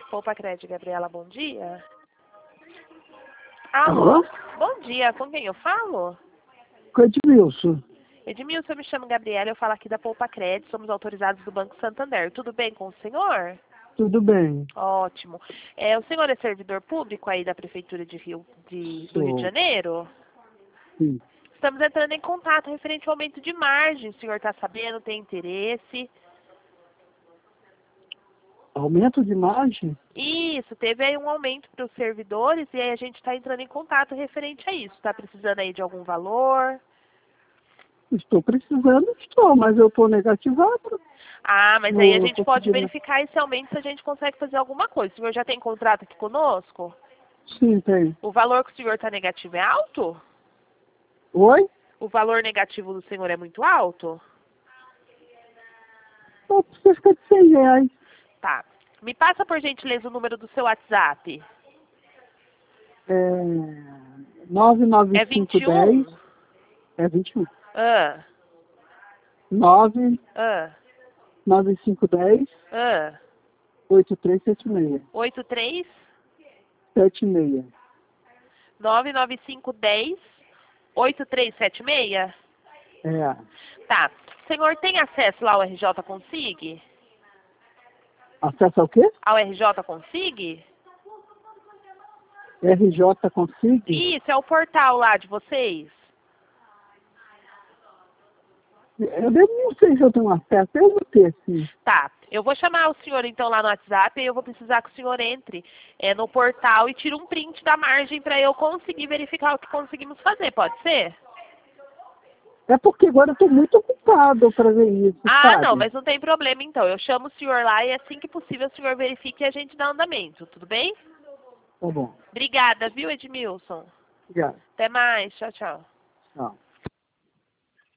Poupa Crédito, Gabriela, bom dia. Alô? Alô? Bom dia, com quem eu falo? Com Edmilson. Edmilson, eu me chamo Gabriela, eu falo aqui da Poupa Crédito, somos autorizados do Banco Santander. Tudo bem com o senhor? Tudo bem. Ótimo. O senhor é servidor público aí da Prefeitura de do Rio de Janeiro? Sim. Estamos entrando em contato referente ao aumento de margem. O senhor está sabendo, tem interesse? Aumento de margem? Isso, teve aí um aumento para os servidores e aí a gente está entrando em contato referente a isso. Está precisando aí de algum valor? Estou precisando, mas eu estou negativado. Ah, mas aí a Não gente tô pode conseguindo. verificar esse aumento se a gente consegue fazer alguma coisa. O senhor já tem contrato aqui conosco? Sim, tem. O valor que o senhor está negativo é alto? Oi? O valor negativo do senhor é muito alto? Só cerca de R$ 100. Tá. Me passa, por gentileza, o número do seu WhatsApp. É... É 99510. 21? É 21. Ah, 99510 ah. 8376. 83 76. 99510 8376? É. Tá. O senhor tem acesso lá ao RJ Consig? Acesso ao quê? Ao RJ Consig? RJ Consig? Isso, é o portal lá de vocês. Eu não sei se eu tenho acesso. Eu vou ter, sim. Tá. Eu vou chamar o senhor então lá no WhatsApp e eu vou precisar que o senhor entre no portal e tire um print da margem para eu conseguir verificar o que conseguimos fazer. Pode ser? É porque agora eu estou muito ocupado para ver isso, Ah, sabe? não, mas não tem problema então. Eu chamo o senhor lá e assim que possível o senhor verifique e a gente dá andamento. Tudo bem? Tá bom. Obrigada, viu, Edmilson? Obrigado. Até mais. Tchau, tchau. Tchau.